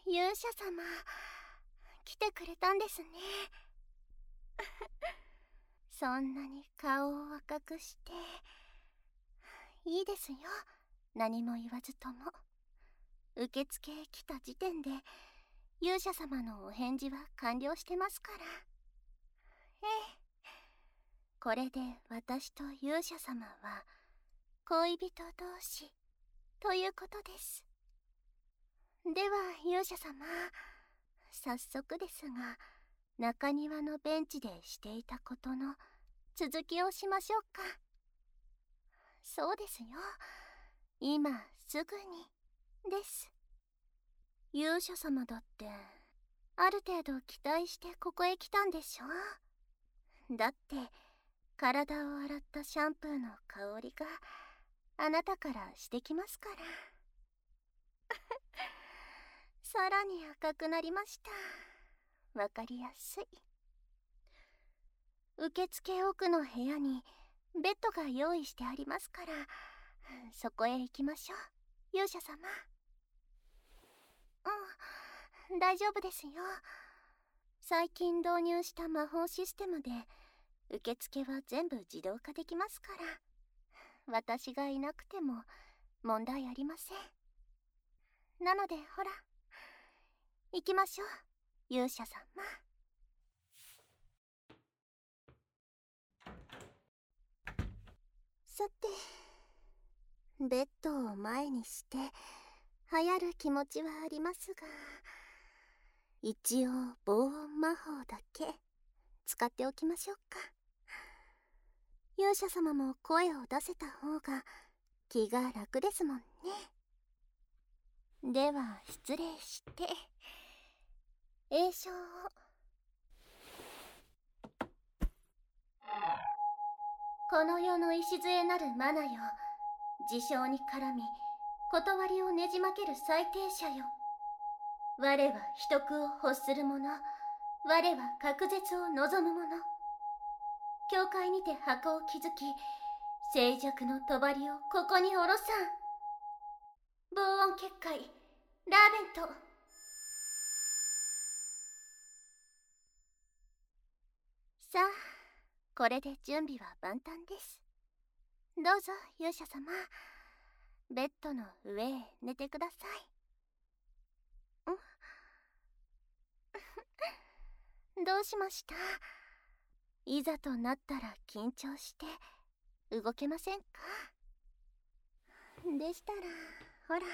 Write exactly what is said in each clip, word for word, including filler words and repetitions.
勇者様、来てくれたんですね。そんなに顔を赤くして。いいですよ、何も言わずとも。受付へ来た時点で勇者様のお返事は完了してますから。ええ、これで私と勇者様は恋人同士ということです。では勇者様、早速ですが中庭のベンチでしていたことの続きをしましょうか。そうですよ、今すぐにです。勇者様だってある程度期待してここへ来たんでしょ。だって体を洗ったシャンプーの香りがあなたからしてきますから。さらに赤くなりました。わかりやすい。受付奥の部屋にベッドが用意してありますから、そこへ行きましょう、勇者様。うん、大丈夫ですよ。最近導入した魔法システムで受付は全部自動化できますから、私がいなくても問題ありません。なのでほら、行きましょう、勇者様。さて、ベッドを前にして流行る気持ちはありますが、一応防音魔法だけ使っておきましょうか。勇者様も声を出せた方が気が楽ですもんね。では失礼して、詠唱を。この世の礎なるマナよ、事象に絡み断りをねじ曲げる最低者よ。我は秘匿を欲する者、我は隔絶を望む者。教会にて箱を築き、静寂の帳をここに下ろさん。防音結界ラーベント。さあ、これで準備は万端です。どうぞ勇者様、ベッドの上へ寝てください。んどうしました？いざとなったら緊張して動けませんか？でしたらほら、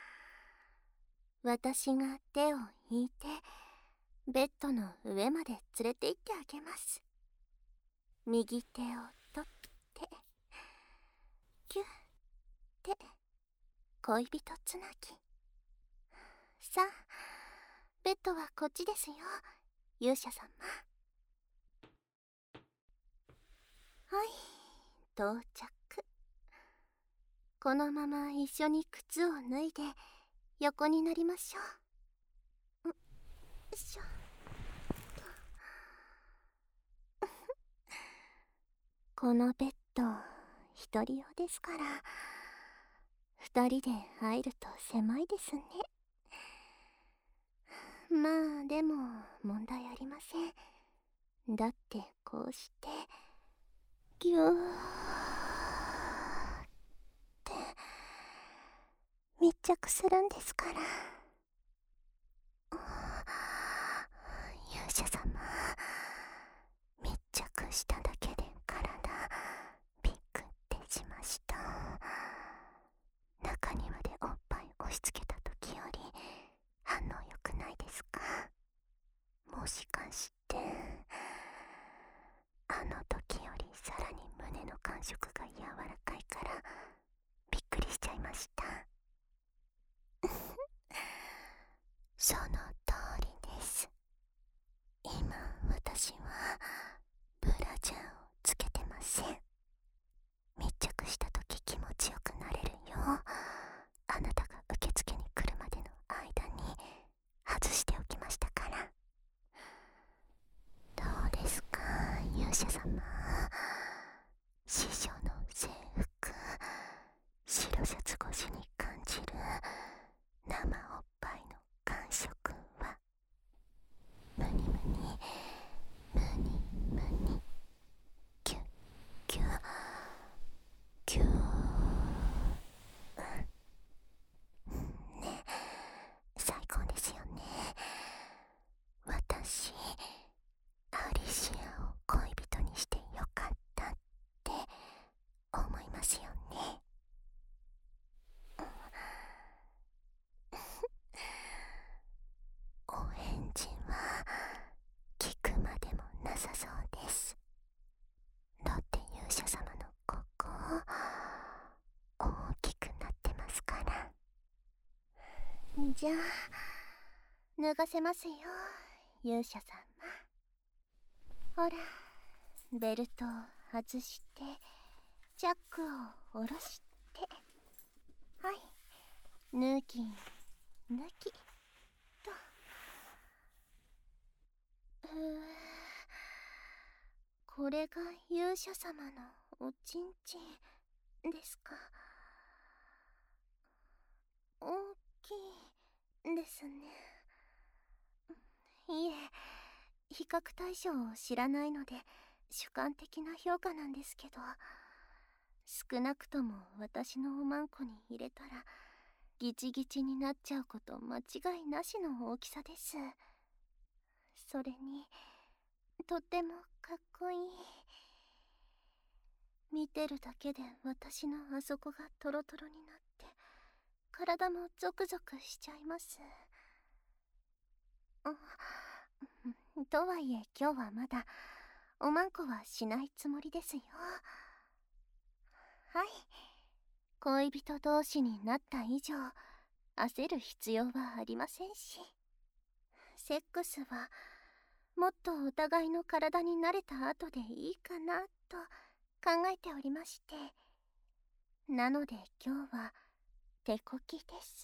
私が手を引いてベッドの上まで連れて行ってあげます。右手を取ってキュッて恋人つなぎ。さあ、ベッドはこっちですよ、勇者様。はい、到着。このまま一緒に靴を脱いで横になりましょう。よいしょ。このベッド一人用ですから、二人で入ると狭いですね。まあでも問題ありません。だってこうしてギューって密着するんですから。勇者様、密着しただけで体びっくってしました。中庭でおっぱい押し付けた時より反応良くないですか？もしかしてあの時よりさらに胸の感触が柔らかいからびっくりしちゃいました。その通りです。今私はブラジャーをつけてません。密着した時気持ちよくなれるよう、あなたが受付に来るまでの間に外しておきましたから。どうですか勇者様、師匠の制服、白シャツ越しに感じる生おっぱいの感触、 じゃあ脱がせますよ、勇者様。ほら、ベルトを外してチャックを下ろして、はい、脱ぎ脱ぎと。うー、これが勇者様のおちんちんですか。大きいですね。いえ、比較対象を知らないので主観的な評価なんですけど、少なくとも私のおまんこに入れたらギチギチになっちゃうこと間違いなしの大きさです。それにとってもかっこいい。見てるだけで私のあそこがトロトロになって体もゾクゾクしちゃいます。とはいえ今日はまだおまんこはしないつもりですよ。はい、恋人同士になった以上焦る必要はありませんし、セックスはもっとお互いの体に慣れた後でいいかなと考えておりまして、なので今日は手こきです。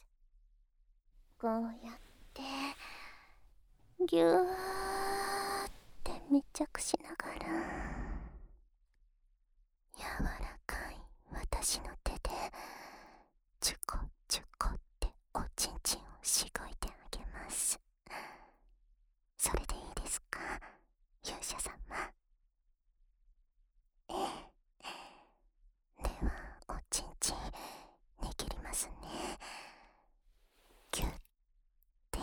こうやってぎゅーって密着しながら柔らかい私の手でチュコチュコっておちんちんをしごいてあげます。それでいいですか、勇者様。ええ、ではおちんちん握りますね。ギュッて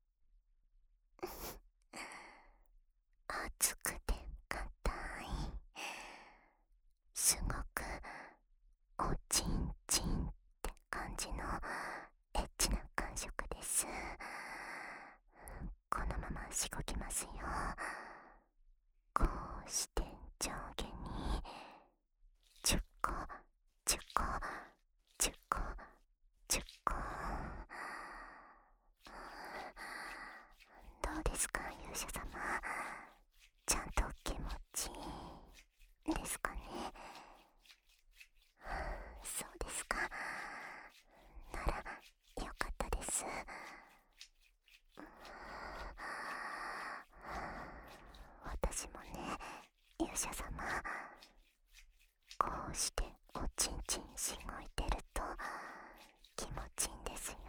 熱くて硬い、すごくおちんちんって感じのエッチな感触です。このまましごきますよ。こうして上下にチュコチュコチュコチュコ。どうですか、勇者様。ちゃんと気持ちいいですかね。そうですか。ならよかったです。私もね、勇者様、こうしておちんちんしごいてると気持ちいいんですよ。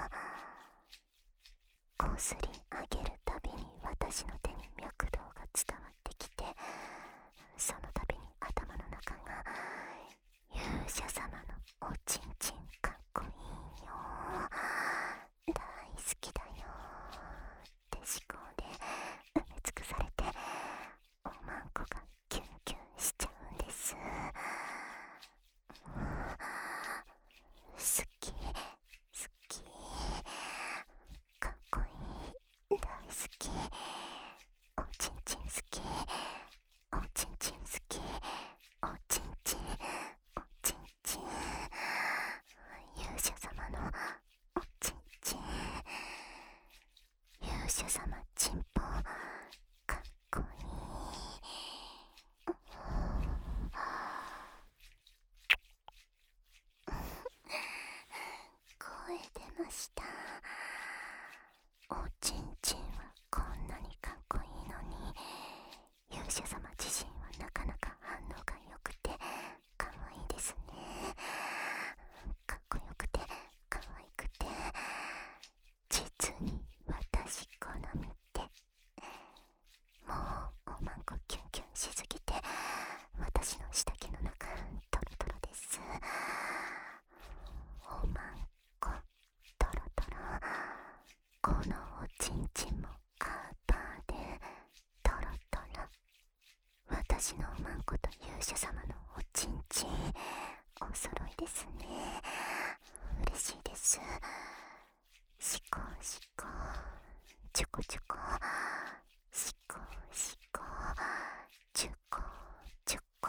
こすり上げるたびに私の手に脈動が伝わってきて、そのたびに頭の中が勇者様のおちんちんかっこいいよ、大好きだよって思考で埋め尽くされて、おまんこがキュンキュンしちゃうんです。好き好き、かっこいい、大好き、おちんちん好き、おちんちん好き、おちんちんおちんちん、勇者様のおちんちん、勇者様ちんぽかっこいい。声出ました。おちんちんはこんなにかっこいいのに、勇者様自身はなかなか反応が良くてかわいいですね。かっこよくてかわいくて、実に私好みで、もうおまんこキュンキュンしすぎて私の下着の中トロトロです。おまんこトロトロ、このおちんちんもアーパーでトロトロ。私のおまんこと勇者様のおちんちんお揃いですね。嬉しいです。しこしこチュコチュコ、しこしこチュコチュコ。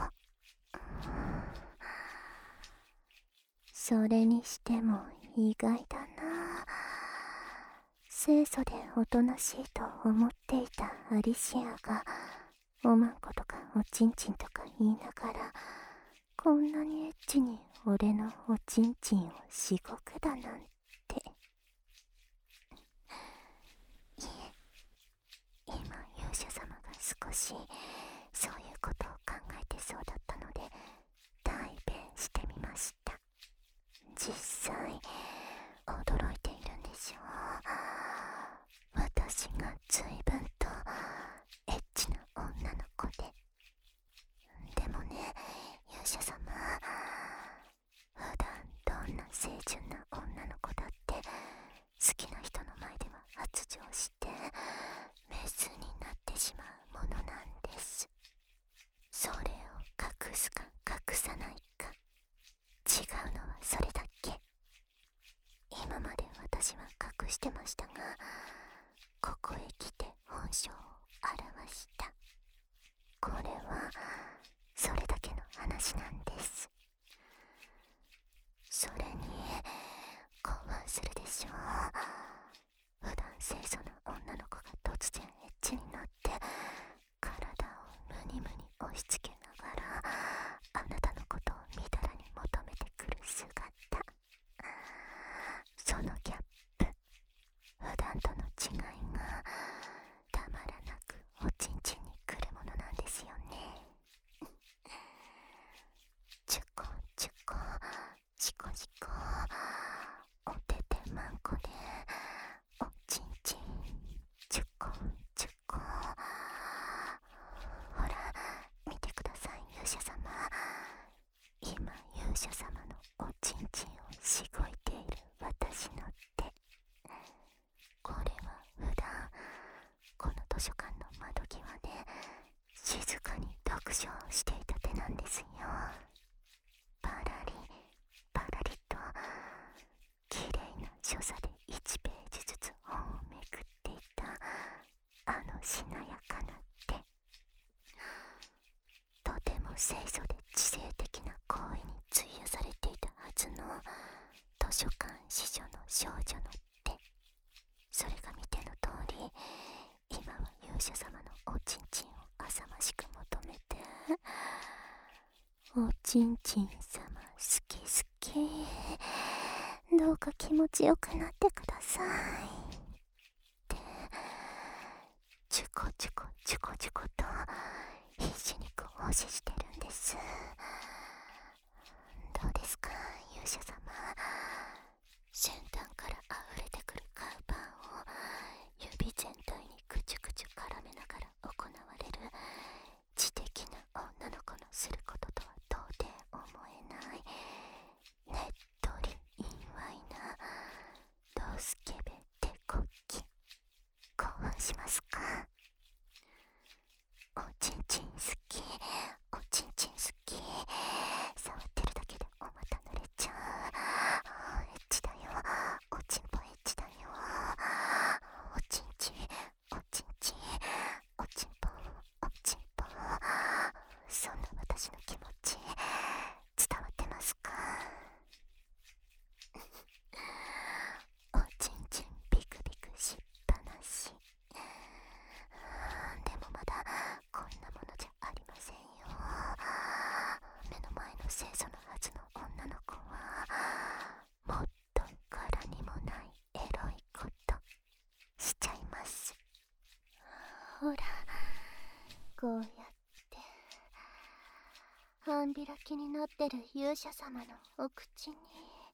それにしても意外だな、 清楚でおとなしいと思っていたアリシアが、おまんことかおちんちんとか言いながら、こんなにエッチに俺のおちんちんをしごくだなんて。いえ、今勇者様が少しそういうことを考えてそうだったので代弁してみました。実際驚いているんでしょう。私が随分とエッチな女の子で。でもね、勇者様、普段どんな清純な女の子だって好きな人の前では発情してメスになってしまうものなんです。それを隠すか隠さないか、違うのはそれだけ。今まで私は隠してましたが、ここへ来て本性を表した。これはそれだけの話なんです。それに興奮するでしょう。普段清楚な女の子が突然エッチになって体をムニムニ押し付けながらあなたのことをみだらに求めてくる姿。そのギャップ、普段との違いがたまらなくおちんちんにくるものなんですよね。チュコチュコシコシコ、おててまんこでおちんちんチュコチュコ。ほら見てください勇者様。今勇者様のおちんちんをしごいている私の手。これは普段この図書館の窓際で静かに読書をしていた手なんですよ。パラリパラリと綺麗な所作でいちページずつ本をめくっていたあのしなやかな手。とても清楚で知性的な行為に費やされていたはずの図書館司書の少女の手。それが見ての通り、今は勇者様のおちんちんを浅ましく求めて、おちんちん様好き好き、どうか気持ちよくなってくださいってチュコチュコチュコチュコと必死にご奉仕してるんです。どうですか勇者様。先端から溢れてくるカウパーを指全体にくちゅくちゅ絡めながら行われる知的な女の子のすることとは到底思えないねっとり陰猥なドスケベ手こき。興奮しますか。おちんちん好き、おちんちん好き。触ってるだけでお股濡れちゃう。エッチだよ、おちんぽエッチだよ。おちんちんおちんちんおちんぽおちんぽ。そんな私の気持ち伝わってますか。おちんちんビクビクしっぱなし。でもまだこんなものじゃありませんよ。目の前の清楚なはずの女の子はもっと柄にもないエロいことしちゃいます。ほらこうやって半開きになってる勇者様のお口に、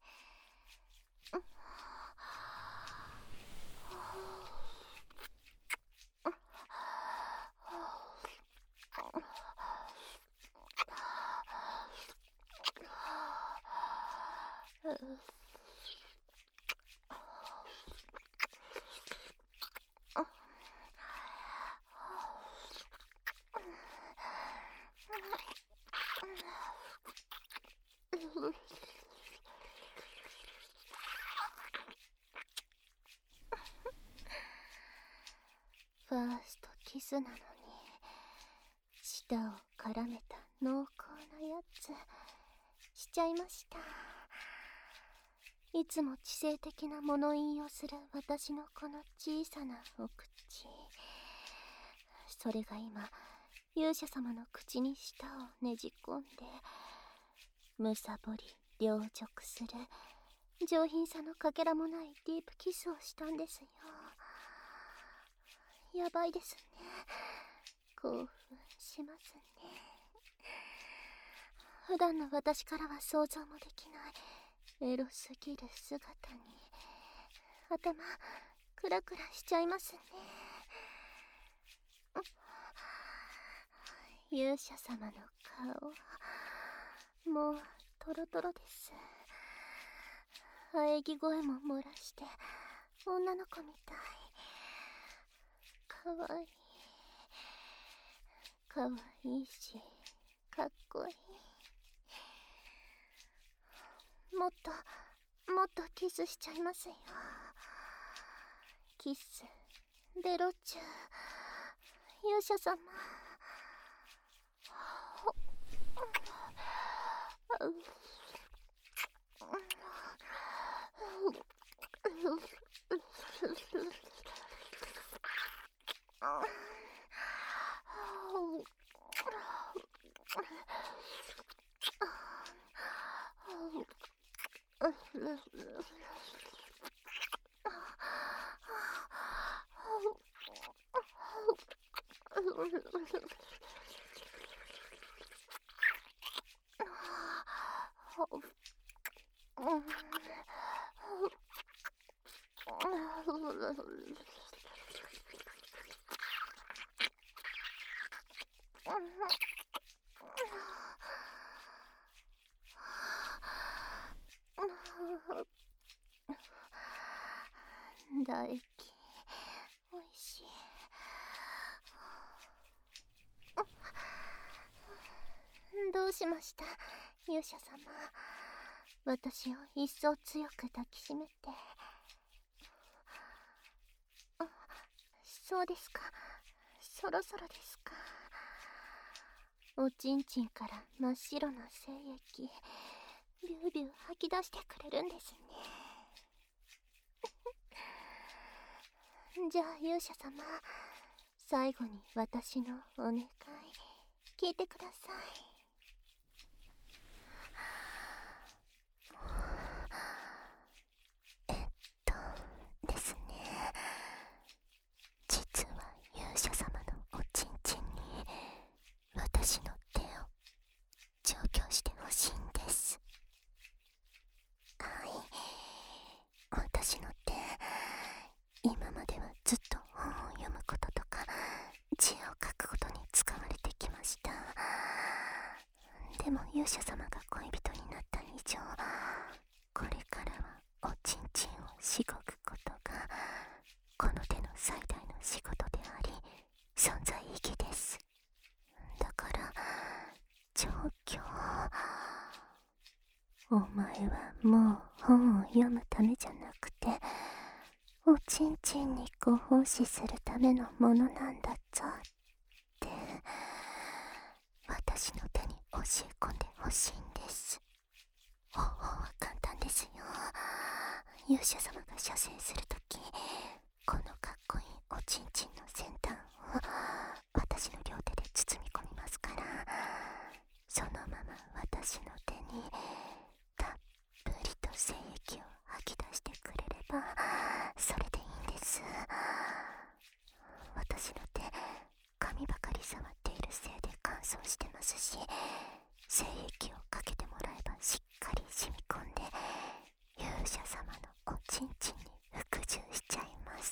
ファーストキスなのに舌を絡めた濃厚なやつしちゃいました。 いつも知性的な物言いをする私のこの小さなお口、それが今勇者様の口に舌をねじ込んでむさぼり凌辱する上品さのかけらもないディープキスをしたんですよ。やばいですね。興奮しますね。普段の私からは想像もできないエロすぎる姿に頭クラクラしちゃいますね。勇者様の顔もうトロトロです。喘ぎ声も漏らして女の子みたい。かわいいかわいいしかっこいい。もっともっとキスしちゃいますよ。キスベロチュー勇者様。唾液おいしい。どうしました勇者様。私を一層強く抱きしめて。あ、そうですか。そろそろですか。おちんちんから真っ白な精液ビュービュー吐き出してくれるんですね。じゃあ勇者様、最後に私のお願い聞いてください。えっとですね、実は勇者様のおちんちんに私の手を調教してほしいんです。はい、私の手、今まではずっと本を読むこととか字を書くことに使われてきました。でも勇者様が恋人になった以上、これからはおちんちんをしごくことがこの手の最大の仕事であり存在意義です。だから調教、お前はもう本を読むためじゃなくておちんちんにご奉仕するためのものなんだぞって私の手に教え込んでほしいんです。方法は簡単ですよ。勇者様が射精するとき、このかっこいいおちんちんの先端を私の両手で包み込みますから、そのまま私の手にたっぷりと精液を吐き出してくれればそれでいいんです。私の手、髪ばかり触っているせいで乾燥してますし、精液をかけてもらえばしっかり染み込んで勇者様のおちんちんに服従しちゃいます。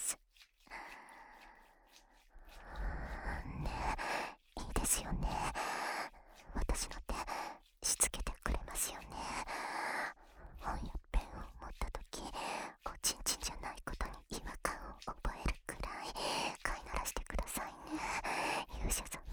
ねえ、いいですよね。私の手しつけてくれますよね。本やペンを持ったとき、おちんちんじゃないことに違和感を覚えるくらい飼いならしてくださいね勇者様。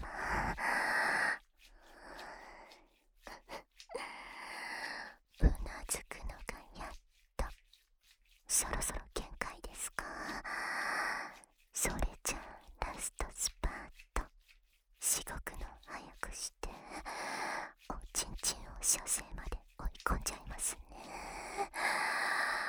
うなずくのがやっと。そろそろ限界ですか。それじゃあラストスパート、しごくの早くしておちんちんを射精まで追い込んじゃいますね。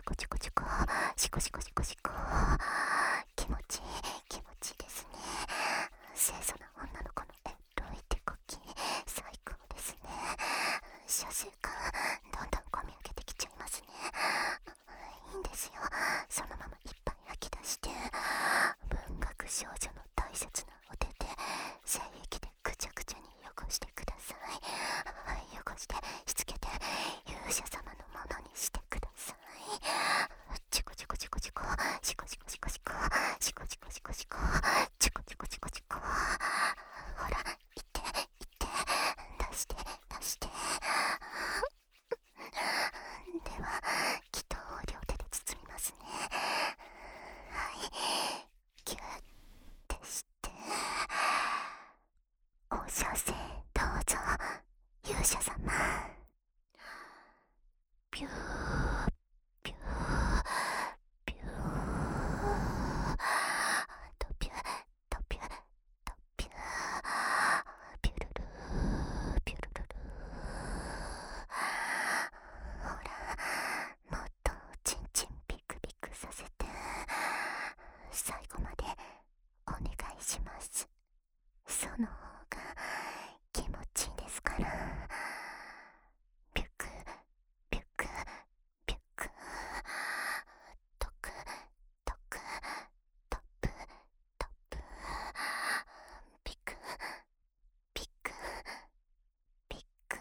コチコチコシコシコシコシコ、気持ちいい気持ちいいですね。清楚な女の子のエロい手こき最高ですね。射精感どんどん込み上げてきちゃいますね。いいんですよ、そのままいっぱい吐き出して、文学少女の大切なお手で精液でぐちゃぐちゃに汚してください。汚してしつけて勇者様のものにしてください。チコチコチコチコシコシコシコシコシコシコシコシコチコチコチコチコ、ほらいっていって出して出して。では祈祷を両手で包みますね。はい、ギュッてしてお射精どうぞ勇者様。ピューピューピューとピューとピューとピューピュルルーピュルルルー。ほらもっとチンチンピクピクさせて最後までお願いします。その方が気持ちいいですから。ピュクピュクピュクトクトクトップトップピクピクピク。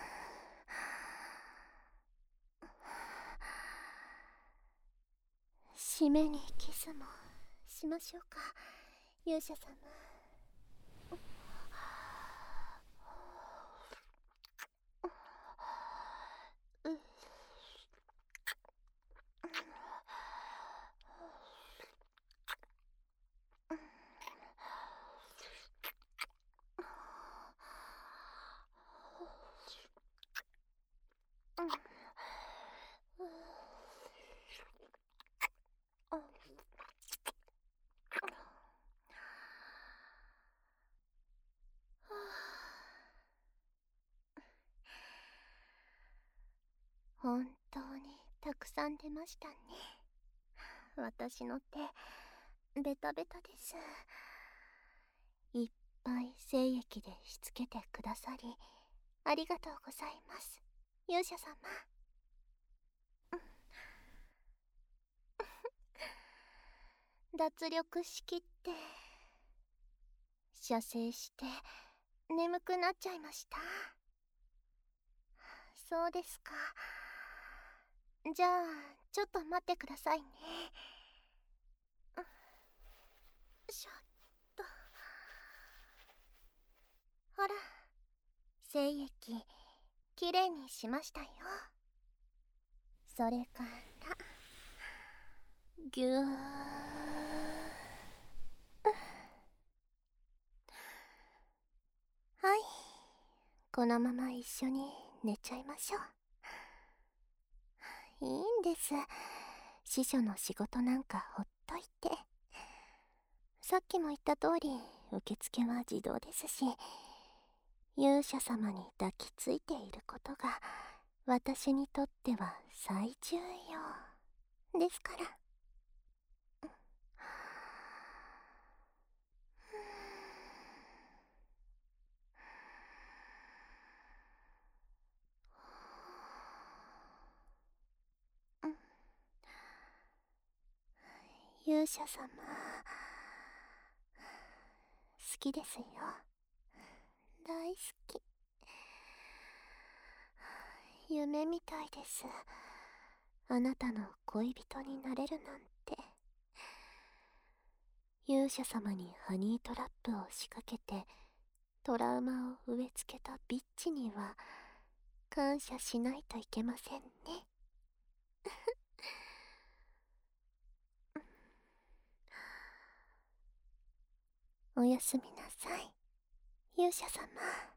締めにキスもしましょうか勇者様。本当にたくさん出ましたね。私の手ベタベタです。いっぱい精液でしつけてくださりありがとうございます勇者様。脱力しきって射精して眠くなっちゃいました。そうですか。じゃあちょっと待ってくださいね。しょっと、ほら精液きれいにしましたよ。それからぎゅーはい、このまま一緒に寝ちゃいましょう。いいんです、司書の仕事なんかほっといて。さっきも言った通り受付は自動ですし、勇者様に抱きついていることが私にとっては最重要ですから。勇者様好きですよ、大好き。夢みたいです、あなたの恋人になれるなんて。勇者様にハニートラップを仕掛けてトラウマを植え付けたビッチには感謝しないといけませんね。おやすみなさい勇者様。